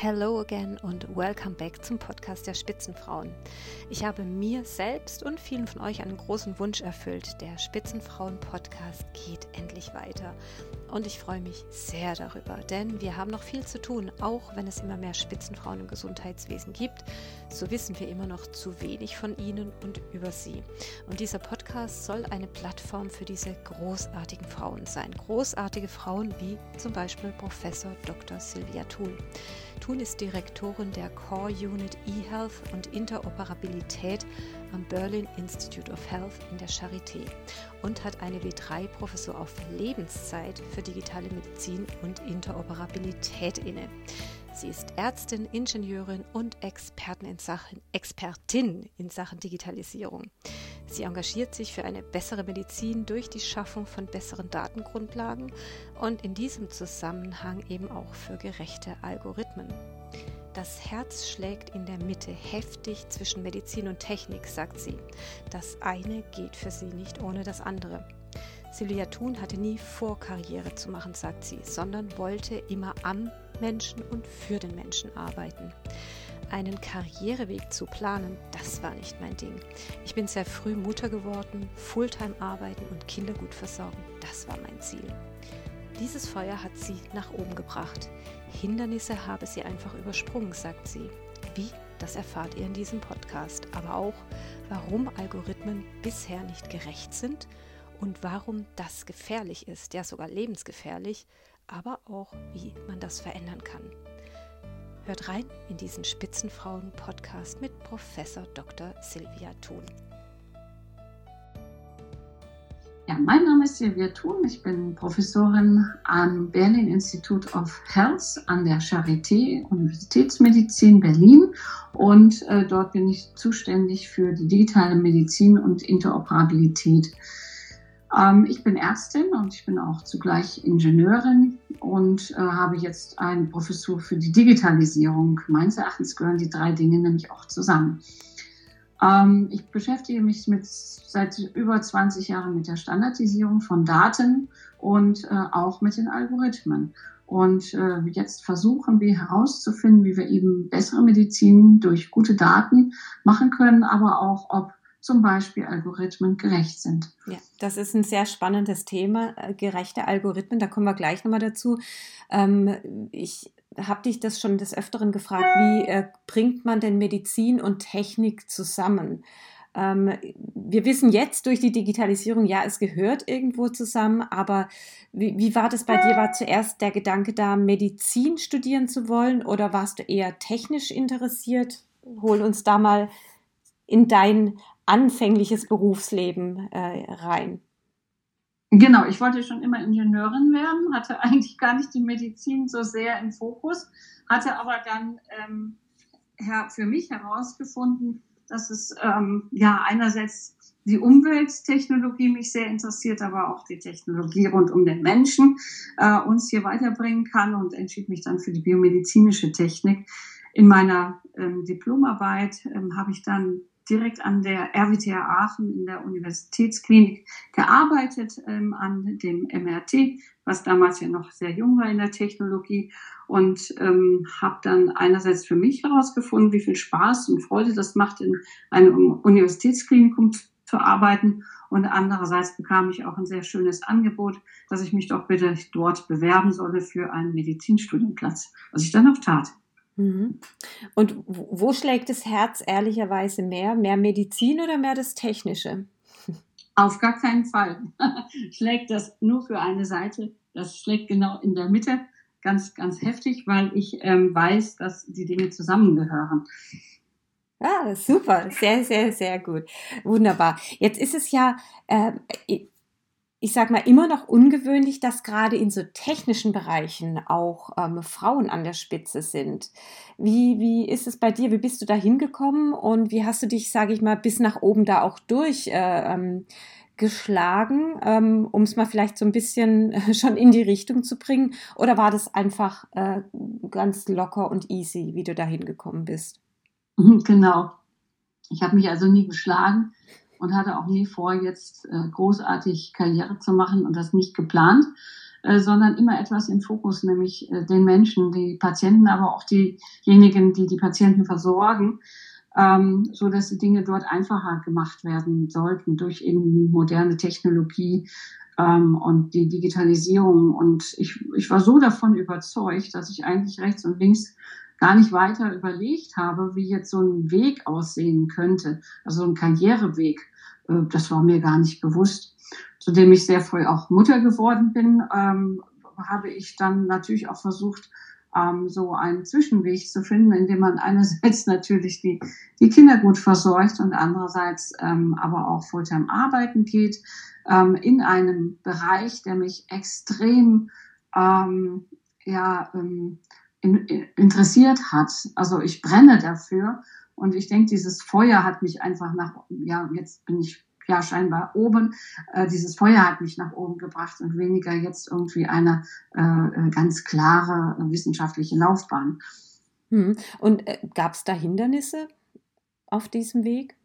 Hello again und welcome back zum Podcast der Spitzenfrauen. Ich habe mir selbst und vielen von euch einen großen Wunsch erfüllt. Der Spitzenfrauen-Podcast geht endlich weiter. Und ich freue mich sehr darüber, denn wir haben noch viel zu tun. Auch wenn es immer mehr Spitzenfrauen im Gesundheitswesen gibt, so wissen wir immer noch zu wenig von ihnen und über sie. Und dieser Podcast soll eine Plattform für diese großartigen Frauen sein. Großartige Frauen wie zum Beispiel Professor Dr. Sylvia Thun. Thun ist Direktorin der Core Unit eHealth und Interoperabilität am Berlin Institute of Health in der Charité und hat eine W3-Professur auf Lebenszeit für digitale Medizin und Interoperabilität inne. Sie ist Ärztin, Ingenieurin und Expertin in Sachen Digitalisierung. Sie engagiert sich für eine bessere Medizin durch die Schaffung von besseren Datengrundlagen und in diesem Zusammenhang eben auch für gerechte Algorithmen. Das Herz schlägt in der Mitte heftig zwischen Medizin und Technik, sagt sie. Das eine geht für sie nicht ohne das andere. Sylvia Thun hatte nie vor, Karriere zu machen, sagt sie, sondern wollte immer am Menschen und für den Menschen arbeiten. Einen Karriereweg zu planen, das war nicht mein Ding. Ich bin sehr früh Mutter geworden, Fulltime arbeiten und Kinder gut versorgen, das war mein Ziel. Dieses Feuer hat sie nach oben gebracht. Hindernisse habe sie einfach übersprungen, sagt sie. Wie? Das erfahrt ihr in diesem Podcast. Aber auch, warum Algorithmen bisher nicht gerecht sind und warum das gefährlich ist, ja sogar lebensgefährlich, aber auch, wie man das verändern kann. Hört rein in diesen Spitzenfrauen-Podcast mit Professor Dr. Sylvia Thun. Ja, mein Name ist Sylvia Thun. Ich bin Professorin am Berlin Institute of Health an der Charité Universitätsmedizin Berlin und dort bin ich zuständig für die digitale Medizin und Interoperabilität. Ich bin Ärztin und ich bin auch zugleich Ingenieurin und habe jetzt eine Professur für die Digitalisierung. Meines Erachtens gehören die drei Dinge nämlich auch zusammen. Ich beschäftige mich seit über 20 Jahren mit der Standardisierung von Daten und auch mit den Algorithmen. Und jetzt versuchen wir herauszufinden, wie wir eben bessere Medizin durch gute Daten machen können, aber auch, ob zum Beispiel Algorithmen gerecht sind. Ja, das ist ein sehr spannendes Thema, gerechte Algorithmen, da kommen wir gleich nochmal dazu. Ich habe dich das schon des Öfteren gefragt, wie bringt man denn Medizin und Technik zusammen? Wir wissen jetzt durch die Digitalisierung, ja, es gehört irgendwo zusammen, aber wie war das bei dir? War zuerst der Gedanke da, Medizin studieren zu wollen oder warst du eher technisch interessiert? Hol uns da mal in dein anfängliches Berufsleben rein. Genau, ich wollte schon immer Ingenieurin werden, hatte eigentlich gar nicht die Medizin so sehr im Fokus, hatte aber dann für mich herausgefunden, dass es einerseits die Umwelttechnologie mich sehr interessiert, aber auch die Technologie rund um den Menschen uns hier weiterbringen kann und entschied mich dann für die biomedizinische Technik. In meiner Diplomarbeit habe ich dann direkt an der RWTH Aachen in der Universitätsklinik gearbeitet, an dem MRT, was damals ja noch sehr jung war in der Technologie und habe dann einerseits für mich herausgefunden, wie viel Spaß und Freude das macht, in einem Universitätsklinikum zu arbeiten und andererseits bekam ich auch ein sehr schönes Angebot, dass ich mich doch bitte dort bewerben solle für einen Medizinstudienplatz, was ich dann auch tat. Und wo schlägt das Herz ehrlicherweise mehr? Mehr Medizin oder mehr das Technische? Auf gar keinen Fall schlägt das nur für eine Seite. Das schlägt genau in der Mitte ganz, ganz heftig, weil ich weiß, dass die Dinge zusammengehören. Ah, super. Sehr, sehr, sehr gut. Wunderbar. Jetzt ist es ja ich sag mal, immer noch ungewöhnlich, dass gerade in so technischen Bereichen auch Frauen an der Spitze sind. Wie ist es bei dir? Wie bist du da hingekommen und wie hast du dich, sage ich mal, bis nach oben da auch durchgeschlagen, um es mal vielleicht so ein bisschen schon in die Richtung zu bringen? Oder war das einfach ganz locker und easy, wie du da hingekommen bist? Genau. Ich habe mich also nie geschlagen und hatte auch nie vor, jetzt großartig Karriere zu machen und das nicht geplant. sondern immer etwas im Fokus, nämlich den Menschen, die Patienten, aber auch diejenigen, die die Patienten versorgen, so dass die Dinge dort einfacher gemacht werden sollten durch eben moderne Technologie und die Digitalisierung. Und ich war so davon überzeugt, dass ich eigentlich rechts und links gar nicht weiter überlegt habe, wie jetzt so ein Weg aussehen könnte, also ein Karriereweg. Das war mir gar nicht bewusst. Zudem ich sehr früh auch Mutter geworden bin, habe ich dann natürlich auch versucht, so einen Zwischenweg zu finden, indem man einerseits natürlich die Kinder gut versorgt und andererseits aber auch Fulltime arbeiten geht, in einem Bereich, der mich extrem interessiert hat. Also ich brenne dafür und ich denke, dieses Feuer hat mich einfach jetzt bin ich ja scheinbar oben, dieses Feuer hat mich nach oben gebracht und weniger jetzt irgendwie eine ganz klare wissenschaftliche Laufbahn. Und gab es da Hindernisse auf diesem Weg?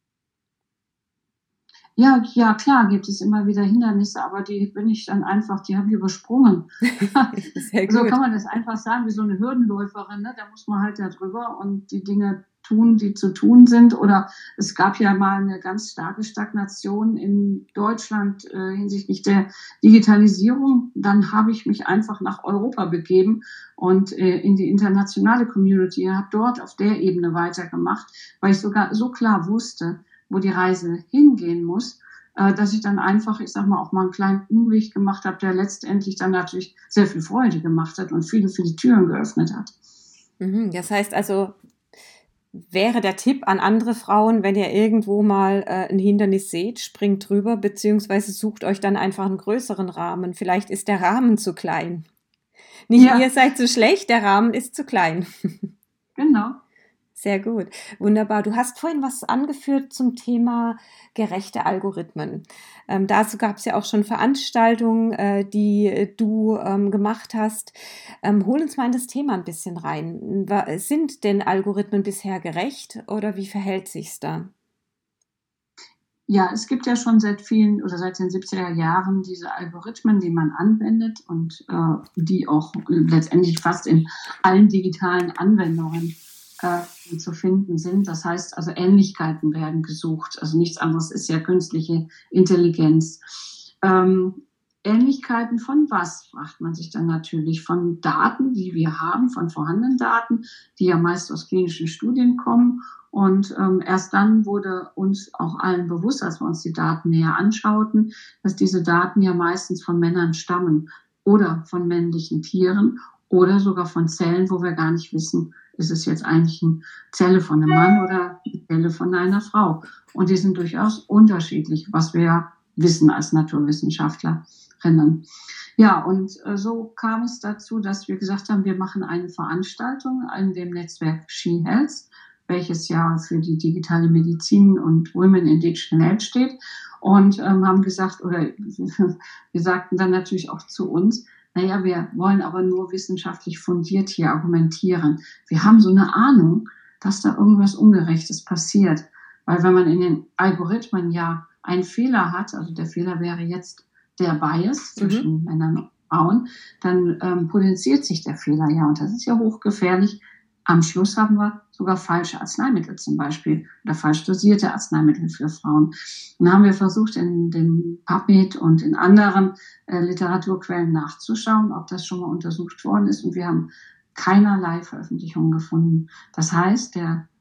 Ja, klar gibt es immer wieder Hindernisse, aber die habe ich übersprungen. Sehr gut. So kann man das einfach sagen, wie so eine Hürdenläuferin, ne? Da muss man halt da drüber und die Dinge tun, die zu tun sind. Oder es gab ja mal eine ganz starke Stagnation in Deutschland hinsichtlich der Digitalisierung. Dann habe ich mich einfach nach Europa begeben und in die internationale Community, habe dort auf der Ebene weitergemacht, weil ich sogar so klar wusste, wo die Reise hingehen muss, dass ich dann einfach, ich sag mal, auch mal einen kleinen Umweg gemacht habe, der letztendlich dann natürlich sehr viel Freude gemacht hat und viele, viele Türen geöffnet hat. Das heißt also, wäre der Tipp an andere Frauen, wenn ihr irgendwo mal ein Hindernis seht, springt drüber, beziehungsweise sucht euch dann einfach einen größeren Rahmen. Vielleicht ist der Rahmen zu klein. Nicht ihr seid zu schlecht, der Rahmen ist zu klein. Genau. Sehr gut, wunderbar. Du hast vorhin was angeführt zum Thema gerechte Algorithmen. Dazu gab es ja auch schon Veranstaltungen, die du gemacht hast. Hol uns mal in das Thema ein bisschen rein. Sind denn Algorithmen bisher gerecht oder wie verhält sich's da? Ja, es gibt ja schon seit den 70er Jahren diese Algorithmen, die man anwendet und die auch letztendlich fast in allen digitalen Anwendungen zu finden sind. Das heißt, also Ähnlichkeiten werden gesucht. Also nichts anderes ist ja künstliche Intelligenz. Ähnlichkeiten von was, fragt man sich dann natürlich. Von Daten, die wir haben, von vorhandenen Daten, die ja meist aus klinischen Studien kommen. Und erst dann wurde uns auch allen bewusst, als wir uns die Daten näher anschauten, dass diese Daten ja meistens von Männern stammen oder von männlichen Tieren oder sogar von Zellen, wo wir gar nicht wissen, ist es jetzt eigentlich eine Zelle von einem Mann oder eine Zelle von einer Frau. Und die sind durchaus unterschiedlich, was wir wissen als Naturwissenschaftlerinnen. Ja, und so kam es dazu, dass wir gesagt haben, wir machen eine Veranstaltung in dem Netzwerk She Health, welches ja für die digitale Medizin und Women in Digital Health steht. Und haben gesagt, oder wir sagten dann natürlich auch zu uns, naja, wir wollen aber nur wissenschaftlich fundiert hier argumentieren. Wir haben so eine Ahnung, dass da irgendwas Ungerechtes passiert. Weil wenn man in den Algorithmen ja einen Fehler hat, also der Fehler wäre jetzt der Bias zwischen Männern und Frauen, dann potenziert sich der Fehler ja und das ist ja hochgefährlich. Am Schluss haben wir sogar falsche Arzneimittel zum Beispiel oder falsch dosierte Arzneimittel für Frauen. Und dann haben wir versucht, in dem PubMed und in anderen Literaturquellen nachzuschauen, ob das schon mal untersucht worden ist. Und wir haben keinerlei Veröffentlichungen gefunden. Das heißt,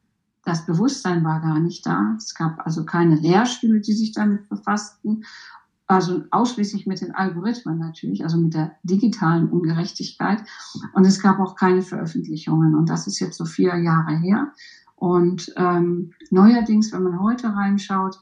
das Bewusstsein war gar nicht da. Es gab also keine Lehrstühle, die sich damit befassten. Also ausschließlich mit den Algorithmen natürlich, also mit der digitalen Ungerechtigkeit. Und es gab auch keine Veröffentlichungen. Und das ist jetzt so 4 Jahre her. Und neuerdings, wenn man heute reinschaut,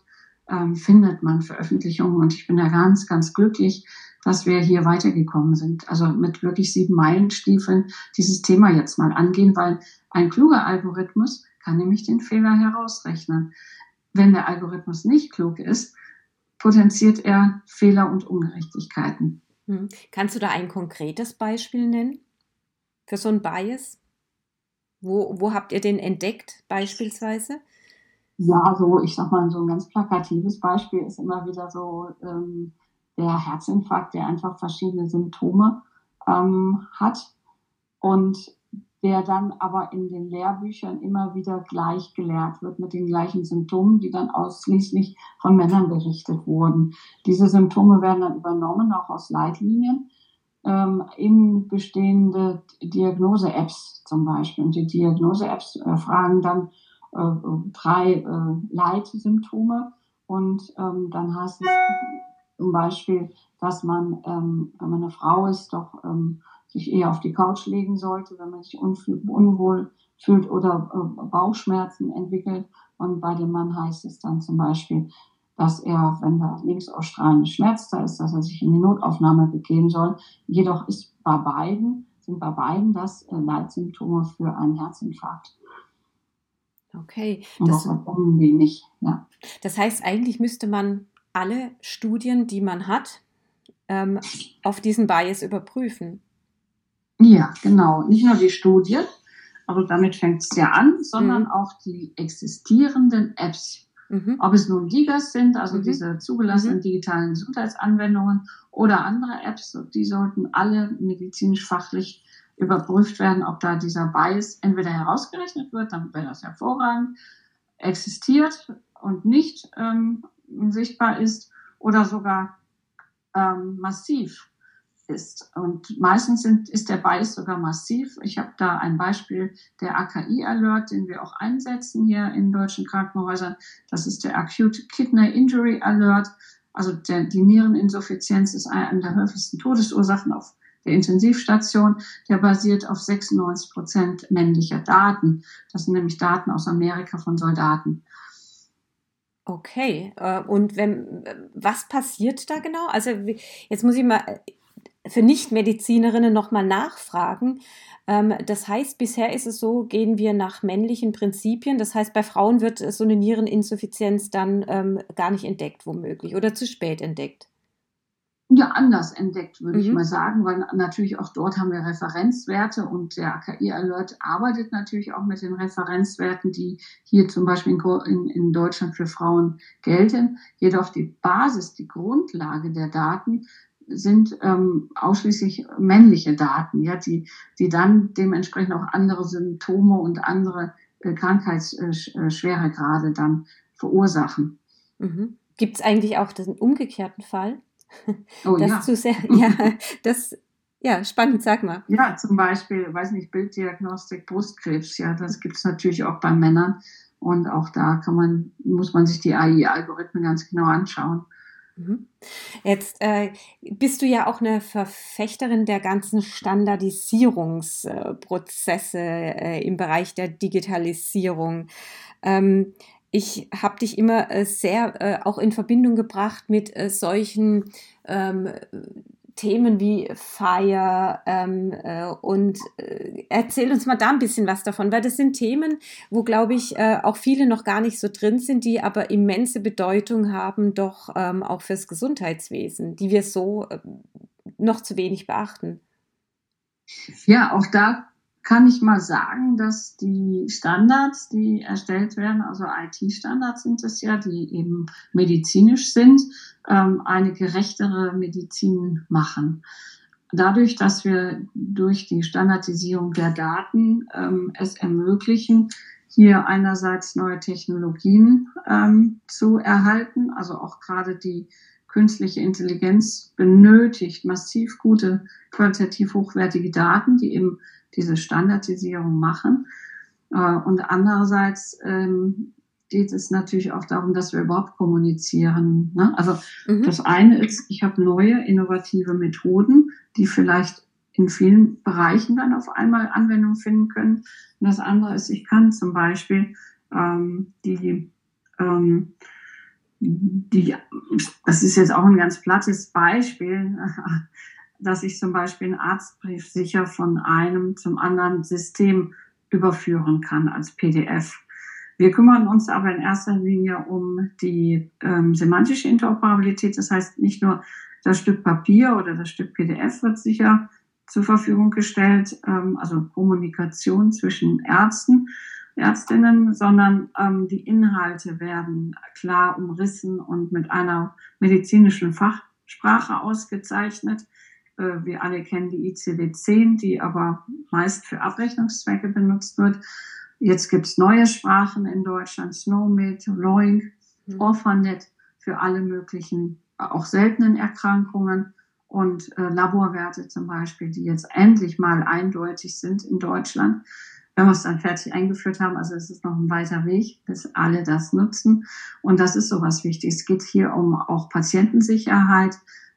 findet man Veröffentlichungen. Und ich bin ja ganz, ganz glücklich, dass wir hier weitergekommen sind. Also mit wirklich 7 Meilenstiefeln dieses Thema jetzt mal angehen, weil ein kluger Algorithmus kann nämlich den Fehler herausrechnen. Wenn der Algorithmus nicht klug ist, potenziert er Fehler und Ungerechtigkeiten. Kannst du da ein konkretes Beispiel nennen für so ein Bias? Wo habt ihr den entdeckt beispielsweise? Ja, so ich sag mal, so ein ganz plakatives Beispiel ist immer wieder so der Herzinfarkt, der einfach verschiedene Symptome hat und der dann aber in den Lehrbüchern immer wieder gleich gelehrt wird mit den gleichen Symptomen, die dann ausschließlich von Männern berichtet wurden. Diese Symptome werden dann übernommen, auch aus Leitlinien, in bestehende Diagnose-Apps zum Beispiel. Und die Diagnose-Apps fragen dann 3 Leitsymptome und dann heißt es zum Beispiel, dass man, wenn man eine Frau ist, doch sich eher auf die Couch legen sollte, wenn man sich unwohl fühlt oder Bauchschmerzen entwickelt. Und bei dem Mann heißt es dann zum Beispiel, dass er, wenn da linksausstrahlende Schmerz da ist, dass er sich in die Notaufnahme begeben soll. Jedoch sind bei beiden das Leitsymptome für einen Herzinfarkt. Okay. Das irgendwie nicht, ja. Das heißt, eigentlich müsste man alle Studien, die man hat, auf diesen Bias überprüfen. Ja, genau. Nicht nur die Studien, aber damit fängt es ja an, sondern auch die existierenden Apps. Ob es nun DIGAs sind, also diese zugelassenen digitalen Gesundheitsanwendungen oder andere Apps, die sollten alle medizinisch-fachlich überprüft werden, ob da dieser Bias entweder herausgerechnet wird, dann wäre das hervorragend, existiert und nicht sichtbar ist oder sogar massiv ist. Und meistens ist der Bias sogar massiv. Ich habe da ein Beispiel, der AKI-Alert, den wir auch einsetzen hier in deutschen Krankenhäusern. Das ist der Acute Kidney Injury Alert. Also die Niereninsuffizienz ist eine der häufigsten Todesursachen auf der Intensivstation. Der basiert auf 96% männlicher Daten. Das sind nämlich Daten aus Amerika von Soldaten. Okay, und was passiert da genau? Also jetzt muss ich mal für Nichtmedizinerinnen nochmal nachfragen. Das heißt, bisher ist es so, gehen wir nach männlichen Prinzipien. Das heißt, bei Frauen wird so eine Niereninsuffizienz dann gar nicht entdeckt, womöglich, oder zu spät entdeckt. Ja, anders entdeckt, würde ich mal sagen, weil natürlich auch dort haben wir Referenzwerte und der AKI-Alert arbeitet natürlich auch mit den Referenzwerten, die hier zum Beispiel in Deutschland für Frauen gelten. Jedoch die Basis, die Grundlage der Daten sind ausschließlich männliche Daten, ja, die dann dementsprechend auch andere Symptome und andere Krankheitsschweregrade dann verursachen. Gibt es eigentlich auch den umgekehrten Fall? Oh das ja. Zu sehr, ja, spannend, sag mal. Ja, zum Beispiel, Bilddiagnostik, Brustkrebs, ja, das gibt es natürlich auch bei Männern. Und auch da muss man sich die AI-Algorithmen ganz genau anschauen. Jetzt bist du ja auch eine Verfechterin der ganzen Standardisierungsprozesse im Bereich der Digitalisierung. Ich habe dich immer sehr auch in Verbindung gebracht mit solchen Themen wie FHIR und erzähl uns mal da ein bisschen was davon, weil das sind Themen, wo, glaube ich, auch viele noch gar nicht so drin sind, die aber immense Bedeutung haben, doch auch fürs Gesundheitswesen, die wir so noch zu wenig beachten. Ja, auch da kann ich mal sagen, dass die Standards, die erstellt werden, also IT-Standards sind es ja, die eben medizinisch sind, eine gerechtere Medizin machen. Dadurch, dass wir durch die Standardisierung der Daten es ermöglichen, hier einerseits neue Technologien zu erhalten, also auch gerade die künstliche Intelligenz benötigt massiv gute, qualitativ hochwertige Daten, die eben diese Standardisierung machen. Und andererseits geht es natürlich auch darum, dass wir überhaupt kommunizieren. Ne? Also das eine ist, ich habe neue, innovative Methoden, die vielleicht in vielen Bereichen dann auf einmal Anwendung finden können. Und das andere ist, ich kann zum Beispiel das ist jetzt auch ein ganz plattes Beispiel, dass ich zum Beispiel einen Arztbrief sicher von einem zum anderen System überführen kann als PDF. Wir kümmern uns aber in erster Linie um die semantische Interoperabilität. Das heißt, nicht nur das Stück Papier oder das Stück PDF wird sicher zur Verfügung gestellt, also Kommunikation zwischen Ärztinnen, sondern die Inhalte werden klar umrissen und mit einer medizinischen Sprache ausgezeichnet. Wir alle kennen die ICD-10, die aber meist für Abrechnungszwecke benutzt wird. Jetzt gibt es neue Sprachen in Deutschland, SNOMED, LOINC, Orphanet für alle möglichen, auch seltenen Erkrankungen und Laborwerte zum Beispiel, die jetzt endlich mal eindeutig sind in Deutschland, wenn wir es dann fertig eingeführt haben. Also es ist noch ein weiter Weg, bis alle das nutzen. Und das ist sowas Wichtiges. Es geht hier um auch Patientensicherheit.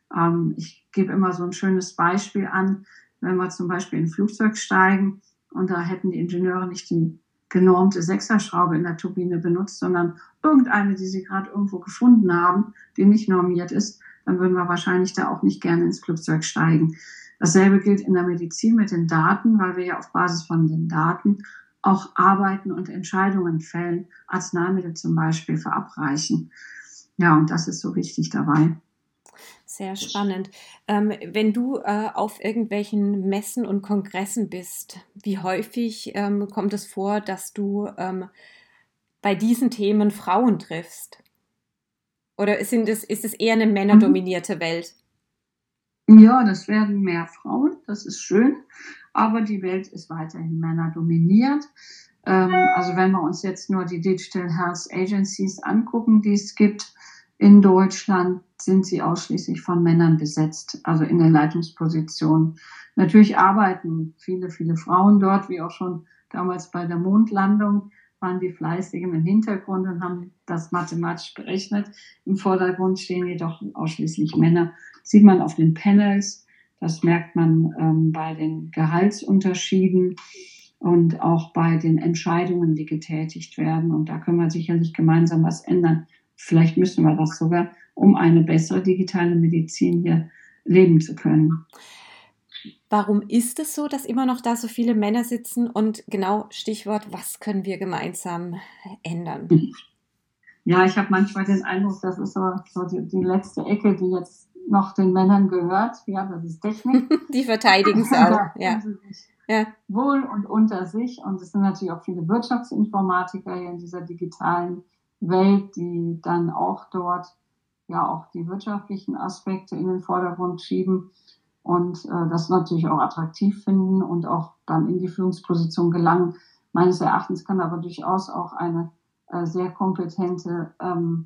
Ich gebe immer so ein schönes Beispiel an, wenn wir zum Beispiel in ein Flugzeug steigen und da hätten die Ingenieure nicht die genormte Sechserschraube in der Turbine benutzt, sondern irgendeine, die sie gerade irgendwo gefunden haben, die nicht normiert ist, dann würden wir wahrscheinlich da auch nicht gerne ins Flugzeug steigen. Dasselbe gilt in der Medizin mit den Daten, weil wir ja auf Basis von den Daten auch arbeiten und Entscheidungen fällen, Arzneimittel zum Beispiel verabreichen. Ja, und das ist so wichtig dabei. Sehr spannend. Wenn du auf irgendwelchen Messen und Kongressen bist, wie häufig kommt es vor, dass du bei diesen Themen Frauen triffst? Oder ist es eher eine männerdominierte Welt? Ja, das werden mehr Frauen, das ist schön, aber die Welt ist weiterhin männerdominiert. Also wenn wir uns jetzt nur die Digital Health Agencies angucken, die es gibt in Deutschland, sind sie ausschließlich von Männern besetzt, also in den Leitungspositionen. Natürlich arbeiten viele, viele Frauen dort, wie auch schon damals bei der Mondlandung, waren die Fleißigen im Hintergrund und haben das mathematisch berechnet. Im Vordergrund stehen jedoch ausschließlich Männer. Das sieht man auf den Panels, das merkt man bei den Gehaltsunterschieden und auch bei den Entscheidungen, die getätigt werden. Und da können wir sicherlich gemeinsam was ändern. Vielleicht müssen wir das sogar, um eine bessere digitale Medizin hier leben zu können. Warum ist es so, dass immer noch da so viele Männer sitzen? Und genau, Stichwort, was können wir gemeinsam ändern? Ja, ich habe manchmal den Eindruck, das ist so die letzte Ecke, die jetzt noch den Männern gehört. Ja, das ist Technik. Die verteidigen es auch. Ja. Wohl und unter sich. Und es sind natürlich auch viele Wirtschaftsinformatiker hier in dieser digitalen Welt, die dann auch dort ja auch die wirtschaftlichen Aspekte in den Vordergrund schieben und das natürlich auch attraktiv finden und auch dann in die Führungsposition gelangen. Meines Erachtens kann aber durchaus auch eine sehr kompetente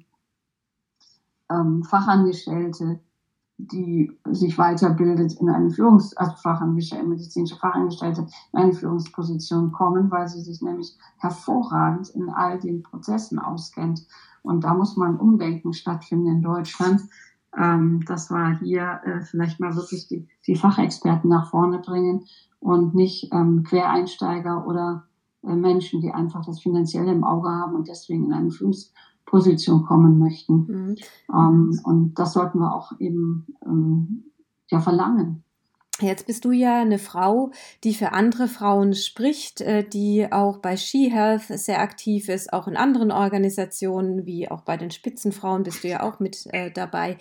Fachangestellte, die sich weiterbildet in eine medizinische Fachangestellte in eine Führungsposition kommen, weil sie sich nämlich hervorragend in all den Prozessen auskennt. Und da muss mal ein Umdenken stattfinden in Deutschland, dass wir hier vielleicht mal wirklich die Fachexperten nach vorne bringen und nicht Quereinsteiger oder Menschen, die einfach das Finanzielle im Auge haben und deswegen in eine Führungsposition kommen möchten. Und das sollten wir auch eben verlangen. Jetzt bist du ja eine Frau, die für andere Frauen spricht, die auch bei SheHealth sehr aktiv ist, auch in anderen Organisationen, wie auch bei den Spitzenfrauen bist du ja auch mit dabei.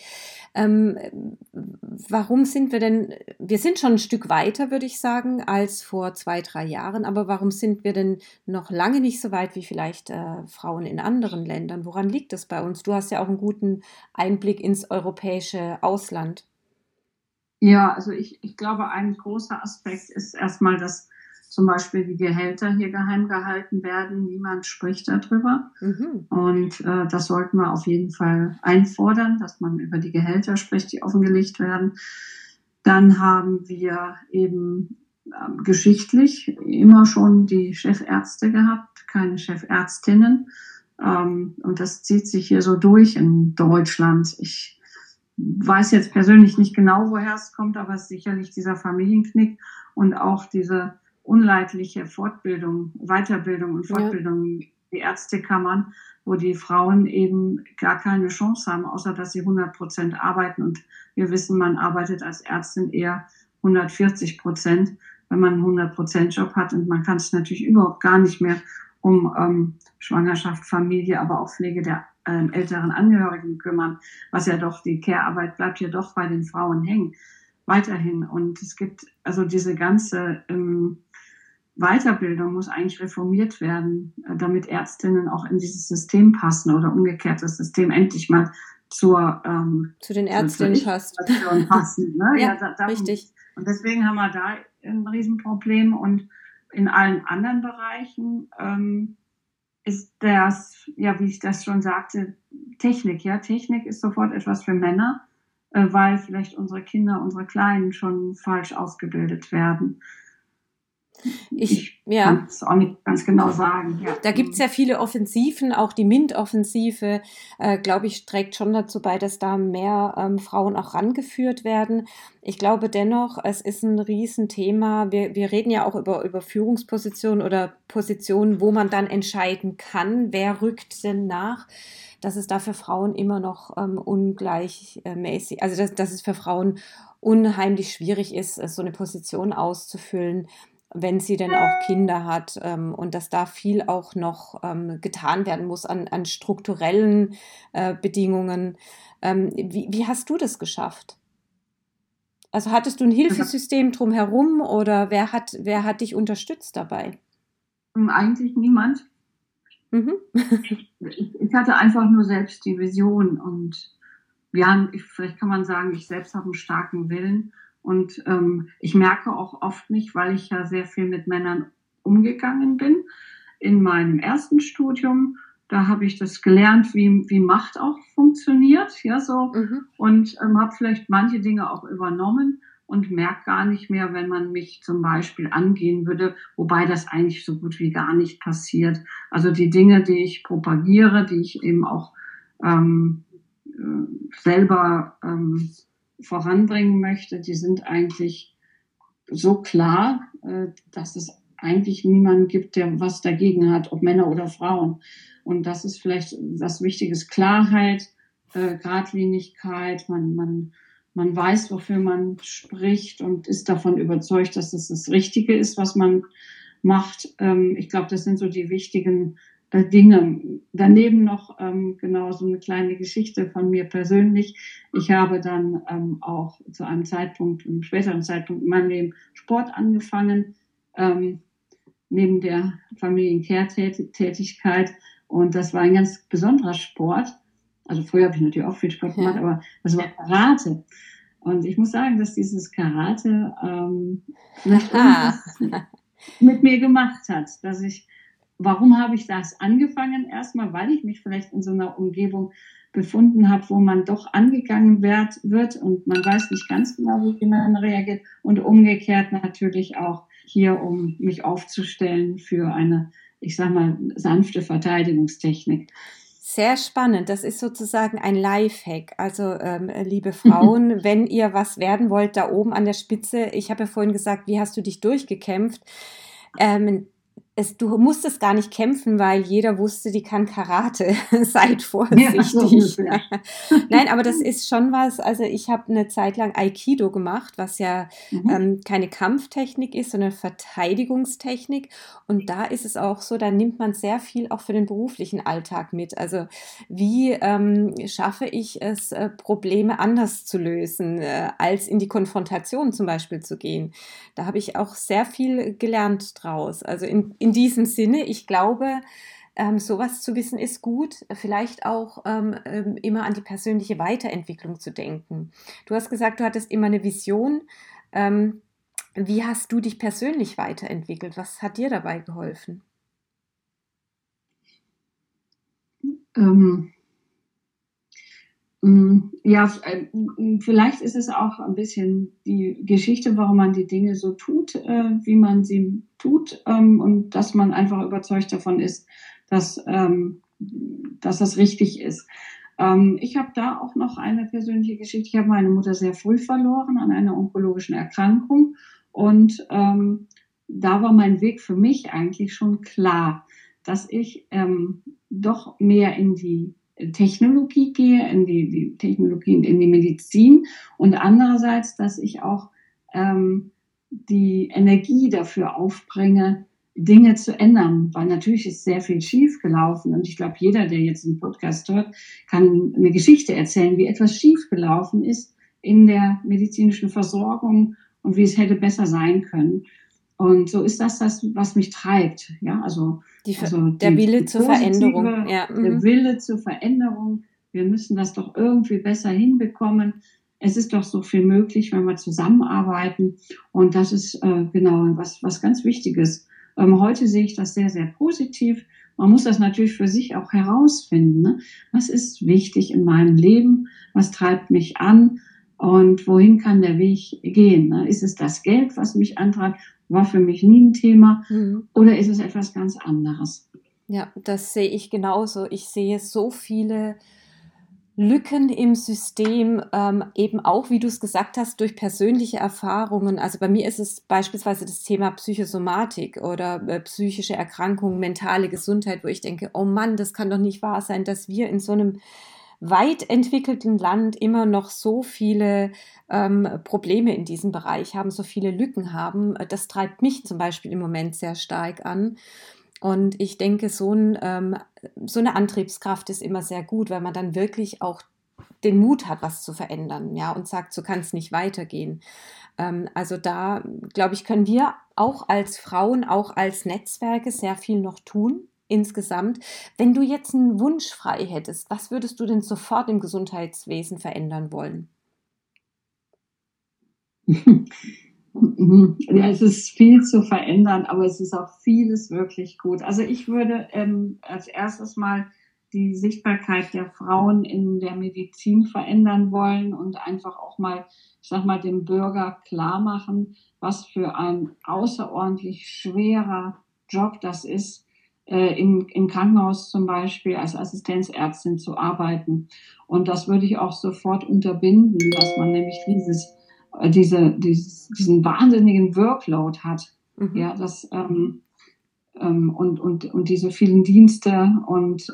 Warum sind wir sind schon ein Stück weiter, würde ich sagen, als vor 2-3 Jahren, aber warum sind wir denn noch lange nicht so weit wie vielleicht Frauen in anderen Ländern? Woran liegt das bei uns? Du hast ja auch einen guten Einblick ins europäische Ausland. Ja, also ich glaube, ein großer Aspekt ist erstmal, dass zum Beispiel die Gehälter hier geheim gehalten werden. Niemand spricht darüber. Und das sollten wir auf jeden Fall einfordern, dass man über die Gehälter spricht, die offengelegt werden. Dann haben wir eben geschichtlich immer schon die Chefärzte gehabt, keine Chefärztinnen. Und das zieht sich hier so durch in Deutschland. Ich weiß jetzt persönlich nicht genau, woher es kommt, aber es ist sicherlich dieser Familienknick und auch diese unleidliche Weiterbildung und Fortbildung, die Ärztekammern, wo die Frauen eben gar keine Chance haben, außer dass sie 100% arbeiten. Und wir wissen, man arbeitet als Ärztin eher 140%, wenn man einen 100%-Job hat. Und man kann sich natürlich überhaupt gar nicht mehr um Schwangerschaft, Familie, aber auch Pflege der älteren Angehörigen kümmern, was ja doch, die Care-Arbeit bleibt ja doch bei den Frauen hängen, weiterhin. Und es gibt, also diese ganze Weiterbildung muss eigentlich reformiert werden, damit Ärztinnen auch in dieses System passen oder umgekehrt das System endlich mal zu den Ärztinnen passt. Passen, ne? Ja, richtig. Und deswegen haben wir da ein Riesenproblem. Und in allen anderen Bereichen ist das, ja, wie ich das schon sagte, Technik. Ja, Technik ist sofort etwas für Männer, weil vielleicht unsere Kinder, unsere Kleinen schon falsch ausgebildet werden. Ich kann es auch nicht ganz genau sagen. Ja. Da gibt es ja viele Offensiven, auch die MINT-Offensive, glaube ich, trägt schon dazu bei, dass da mehr Frauen auch rangeführt werden. Ich glaube dennoch, es ist ein Riesenthema. Wir reden ja auch über Führungspositionen oder Positionen, wo man dann entscheiden kann, wer rückt denn nach, dass es da für Frauen immer noch ungleichmäßig, also dass es für Frauen unheimlich schwierig ist, so eine Position auszufüllen, wenn sie denn auch Kinder hat, und dass da viel auch noch getan werden muss an strukturellen Bedingungen. Wie hast du das geschafft? Also hattest du ein Hilfesystem drumherum oder wer hat dich unterstützt dabei? Eigentlich niemand. Mhm. Ich hatte einfach nur selbst die Vision und vielleicht kann man sagen, ich selbst habe einen starken Willen. Und ich merke auch oft nicht, weil ich ja sehr viel mit Männern umgegangen bin. In meinem ersten Studium, da habe ich das gelernt, wie Macht auch funktioniert, ja so. Und habe vielleicht manche Dinge auch übernommen und merke gar nicht mehr, wenn man mich zum Beispiel angehen würde, wobei das eigentlich so gut wie gar nicht passiert. Also die Dinge, die ich propagiere, die ich eben auch selber voranbringen möchte, die sind eigentlich so klar, dass es eigentlich niemanden gibt, der was dagegen hat, ob Männer oder Frauen. Und das ist vielleicht was Wichtiges, Klarheit, Geradlinigkeit, man weiß, wofür man spricht und ist davon überzeugt, dass es das Richtige ist, was man macht. Ich glaube, das sind so die wichtigen Dinge. Daneben noch genau so eine kleine Geschichte von mir persönlich. Ich habe dann auch zu einem späteren Zeitpunkt in meinem Leben Sport angefangen, neben der Familien-Care-Tätigkeit. Und das war ein ganz besonderer Sport. Also früher habe ich natürlich auch viel Sport gemacht, aber das war Karate. Und ich muss sagen, dass dieses Karate vielleicht irgendwas mit mir gemacht hat, warum habe ich das angefangen? Erstmal, weil ich mich vielleicht in so einer Umgebung befunden habe, wo man doch angegangen wird und man weiß nicht ganz genau, wie man reagiert. Und umgekehrt natürlich auch hier, um mich aufzustellen für eine, ich sag mal, sanfte Verteidigungstechnik. Sehr spannend. Das ist sozusagen ein Lifehack. Also, liebe Frauen, wenn ihr was werden wollt, da oben an der Spitze, ich habe ja vorhin gesagt, wie hast du dich durchgekämpft? Du musstest gar nicht kämpfen, weil jeder wusste, die kann Karate. Seid vorsichtig. Ja, so Nein, aber das ist schon was. Also ich habe eine Zeit lang Aikido gemacht, was ja keine Kampftechnik ist, sondern Verteidigungstechnik. Und da ist es auch so, da nimmt man sehr viel auch für den beruflichen Alltag mit. Also wie schaffe ich es, Probleme anders zu lösen, als in die Konfrontation zum Beispiel zu gehen. Da habe ich auch sehr viel gelernt draus. Also in diesem Sinne, ich glaube, sowas zu wissen ist gut, vielleicht auch immer an die persönliche Weiterentwicklung zu denken. Du hast gesagt, du hattest immer eine Vision. Wie hast du dich persönlich weiterentwickelt? Was hat dir dabei geholfen? Ja, vielleicht ist es auch ein bisschen die Geschichte, warum man die Dinge so tut, wie man sie tut, und dass man einfach überzeugt davon ist, dass das richtig ist. Ich habe da auch noch eine persönliche Geschichte. Ich habe meine Mutter sehr früh verloren an einer onkologischen Erkrankung und da war mein Weg für mich eigentlich schon klar, dass ich doch mehr in die Technologie gehe, in die Technologie, in die Medizin und andererseits, dass ich auch die Energie dafür aufbringe, Dinge zu ändern, weil natürlich ist sehr viel schief gelaufen und ich glaube, jeder, der jetzt einen Podcast hört, kann eine Geschichte erzählen, wie etwas schief gelaufen ist in der medizinischen Versorgung und wie es hätte besser sein können. Und so ist das, was mich treibt. Ja, der Wille zur Veränderung. Ja. Der Wille zur Veränderung, wir müssen das doch irgendwie besser hinbekommen. Es ist doch so viel möglich, wenn wir zusammenarbeiten. Und das ist genau was ganz Wichtiges. Heute sehe ich das sehr, sehr positiv. Man muss das natürlich für sich auch herausfinden. Ne? Was ist wichtig in meinem Leben? Was treibt mich an? Und wohin kann der Weg gehen? Ne? Ist es das Geld, was mich antreibt? War für mich nie ein Thema. Oder ist es etwas ganz anderes? Ja, das sehe ich genauso. Ich sehe so viele Lücken im System, eben auch, wie du es gesagt hast, durch persönliche Erfahrungen. Also bei mir ist es beispielsweise das Thema Psychosomatik oder psychische Erkrankungen, mentale Gesundheit, wo ich denke, oh Mann, das kann doch nicht wahr sein, dass wir in so einem weit entwickelten Land immer noch so viele Probleme in diesem Bereich haben, so viele Lücken haben. Das treibt mich zum Beispiel im Moment sehr stark an. Und ich denke, so eine Antriebskraft ist immer sehr gut, weil man dann wirklich auch den Mut hat, was zu verändern, ja, und sagt, so kann es nicht weitergehen. Also da, glaube ich, können wir auch als Frauen, auch als Netzwerke sehr viel noch tun, insgesamt. Wenn du jetzt einen Wunsch frei hättest, was würdest du denn sofort im Gesundheitswesen verändern wollen? Ja, es ist viel zu verändern, aber es ist auch vieles wirklich gut. Also ich würde als erstes mal die Sichtbarkeit der Frauen in der Medizin verändern wollen und einfach auch mal, ich sag mal, dem Bürger klar machen, was für ein außerordentlich schwerer Job das ist, im Krankenhaus zum Beispiel als Assistenzärztin zu arbeiten. Und das würde ich auch sofort unterbinden, dass man nämlich diesen wahnsinnigen Workload hat. Ja, das, und diese vielen Dienste und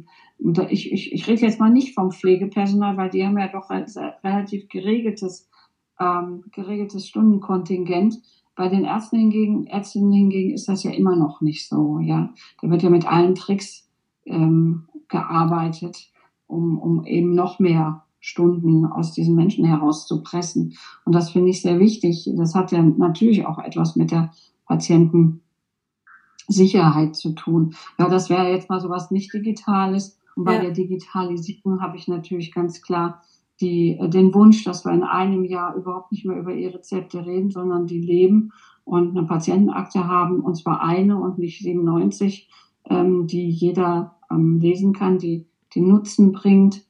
ich rede jetzt mal nicht vom Pflegepersonal, weil die haben ja doch ein relativ geregeltes Stundenkontingent. Bei den Ärztinnen hingegen ist das ja immer noch nicht so. Ja, da wird ja mit allen Tricks gearbeitet, um eben noch mehr Stunden aus diesen Menschen herauszupressen. Und das finde ich sehr wichtig. Das hat ja natürlich auch etwas mit der Patientensicherheit zu tun. Ja, das wäre jetzt mal sowas nicht Digitales. Und bei der Digitalisierung habe ich natürlich ganz klar den Wunsch, dass wir in einem Jahr überhaupt nicht mehr über E-Rezepte reden, sondern die leben und eine Patientenakte haben, und zwar eine und nicht 97, die jeder lesen kann, die Nutzen bringt,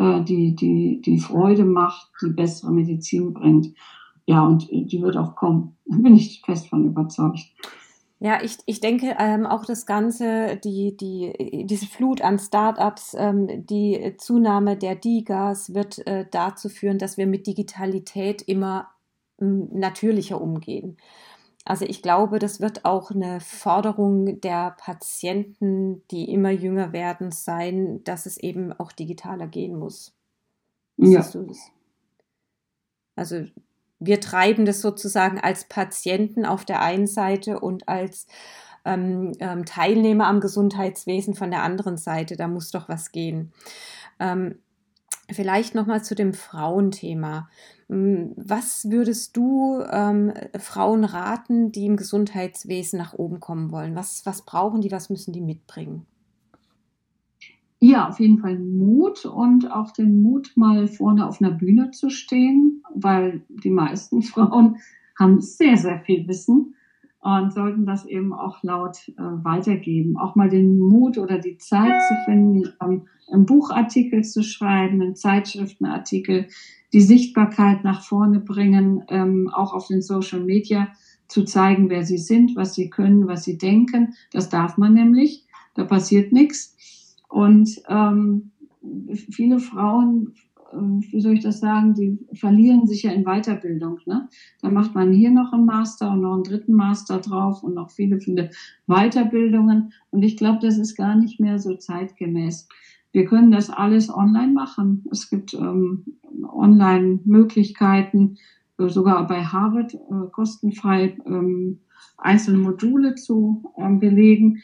die Freude macht, die bessere Medizin bringt. Ja, und die wird auch kommen. Da bin ich fest von überzeugt. Ja, ich denke auch das Ganze, diese Flut an Startups, die Zunahme der DiGAs wird dazu führen, dass wir mit Digitalität immer natürlicher umgehen. Also ich glaube, das wird auch eine Forderung der Patienten, die immer jünger werden, sein, dass es eben auch digitaler gehen muss. Wie siehst du das? Also wir treiben das sozusagen als Patienten auf der einen Seite und als Teilnehmer am Gesundheitswesen von der anderen Seite. Da muss doch was gehen. Vielleicht nochmal zu dem Frauenthema. Was würdest du Frauen raten, die im Gesundheitswesen nach oben kommen wollen? Was brauchen die, was müssen die mitbringen? Ja, auf jeden Fall Mut und auch den Mut, mal vorne auf einer Bühne zu stehen, weil die meisten Frauen haben sehr, sehr viel Wissen und sollten das eben auch laut weitergeben. Auch mal den Mut oder die Zeit zu finden, einen Buchartikel zu schreiben, einen Zeitschriftenartikel, die Sichtbarkeit nach vorne bringen, auch auf den Social Media zu zeigen, wer sie sind, was sie können, was sie denken. Das darf man nämlich, da passiert nichts. Und viele Frauen, wie soll ich das sagen, die verlieren sich ja in Weiterbildung. Ne? Da macht man hier noch einen Master und noch einen dritten Master drauf und noch viele, viele Weiterbildungen. Und ich glaube, das ist gar nicht mehr so zeitgemäß. Wir können das alles online machen. Es gibt Online-Möglichkeiten, sogar bei Harvard kostenfrei einzelne Module zu belegen.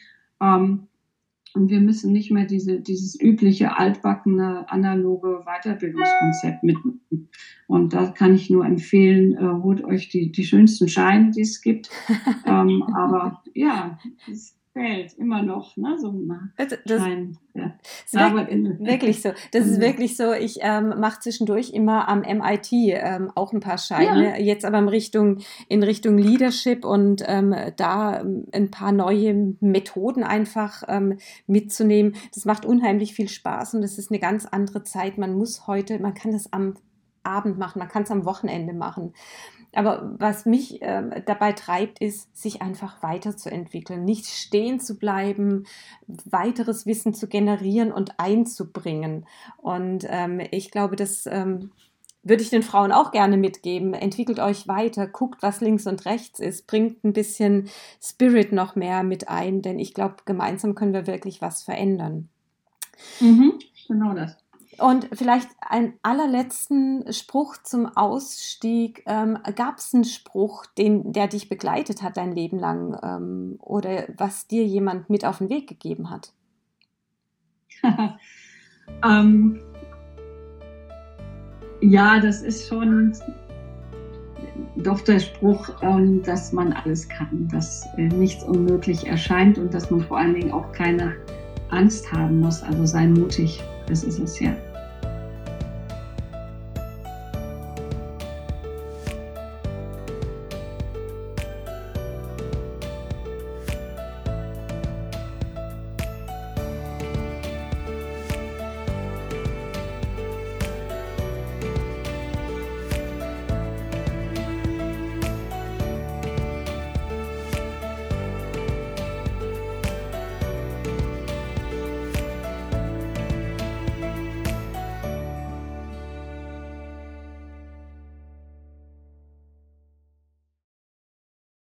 Und wir müssen nicht mehr dieses übliche, altbackene, analoge Weiterbildungskonzept mitmachen. Und da kann ich nur empfehlen, holt euch die schönsten Scheine, die es gibt. Aber ja, fällt, immer noch, ne? So das Schein, ja. ist wirklich so. Das ist wirklich so. Ich mache zwischendurch immer am MIT auch ein paar Scheine, jetzt aber in Richtung Leadership und da ein paar neue Methoden einfach mitzunehmen. Das macht unheimlich viel Spaß und das ist eine ganz andere Zeit. Man kann das am Abend machen, man kann es am Wochenende machen. Aber was mich dabei treibt, ist, sich einfach weiterzuentwickeln, nicht stehen zu bleiben, weiteres Wissen zu generieren und einzubringen. Und ich glaube, das würde ich den Frauen auch gerne mitgeben. Entwickelt euch weiter, guckt, was links und rechts ist, bringt ein bisschen Spirit noch mehr mit ein, denn ich glaube, gemeinsam können wir wirklich was verändern. Genau das. Und vielleicht einen allerletzten Spruch zum Ausstieg. Gab es einen Spruch, der dich begleitet hat dein Leben lang oder was dir jemand mit auf den Weg gegeben hat? Ja, das ist schon doch der Spruch, dass man alles kann, dass nichts unmöglich erscheint und dass man vor allen Dingen auch keine Angst haben muss. Also sei mutig, das ist es ja.